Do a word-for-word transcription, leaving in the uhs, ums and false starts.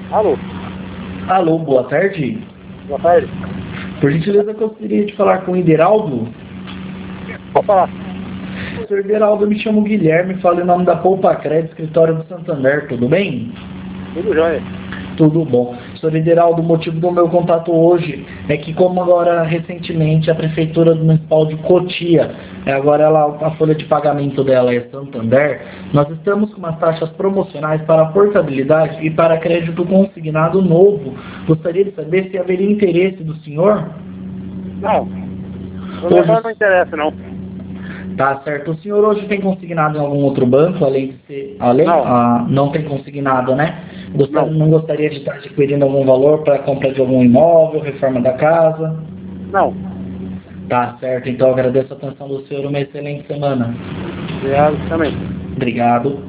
Alô? Alô, boa tarde. Boa tarde. Por gentileza, eu gostaria de falar com o Ideraldo. Pode falar. Senhor Ideraldo, eu me chamo Guilherme, falo em nome da Poupa Crédito, escritório do Santander, tudo bem? Tudo jóia. Tudo bom. Senhor Ideraldo, o motivo do meu contato hoje é que, como agora recentemente a Prefeitura Municipal de Cotia, é, agora ela, a folha de pagamento dela é Santander, nós estamos com umas taxas promocionais para portabilidade e para crédito consignado novo. Gostaria de saber se haveria interesse do senhor? Não. O menor não interessa, não. Tá certo. O senhor hoje tem consignado em algum outro banco, além de ser... Além, Não. ah, não tem consignado, né? Gostar, Não. não gostaria de estar adquirindo algum valor para compra de algum imóvel, reforma da casa? Não. Tá certo. Então, agradeço a atenção do senhor. Uma excelente semana. Obrigado também. Obrigado.